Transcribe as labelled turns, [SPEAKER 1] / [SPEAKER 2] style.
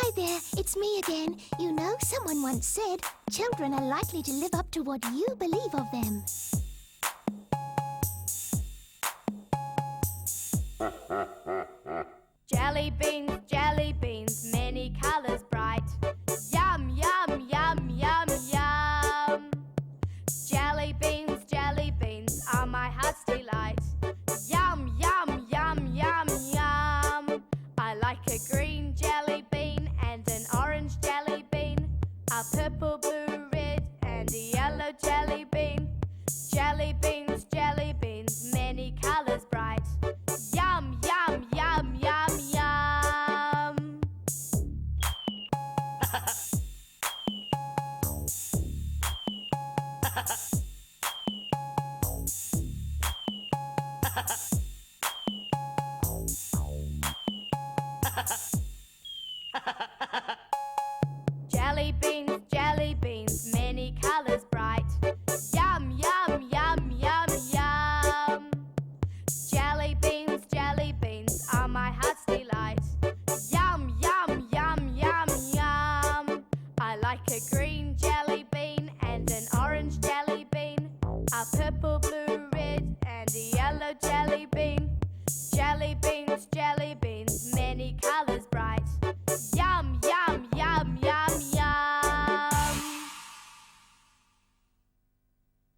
[SPEAKER 1] Hi there, it's me again. You know, someone once said, children are likely to live up to what you believe of them.
[SPEAKER 2] Jelly beans, many colors bright. Yum, yum, yum, yum, yum. Jelly beans are my heart's delight. Yum, yum, yum, yum, yum. I like a green jelly bean and an orange jelly bean, a purple, blue, red and a yellow jelly bean. Jelly beans, many colors bright. Yum, yum, yum, yum, yum. Jelly beans, many colors bright. Yum, yum, yum, yum, yum. Jelly beans are my heart's delight. Yum, yum, yum, yum, yum. I like a green jelly bean and an orange jelly bean, a purple, blue, red and a yellow jelly bean. Jelly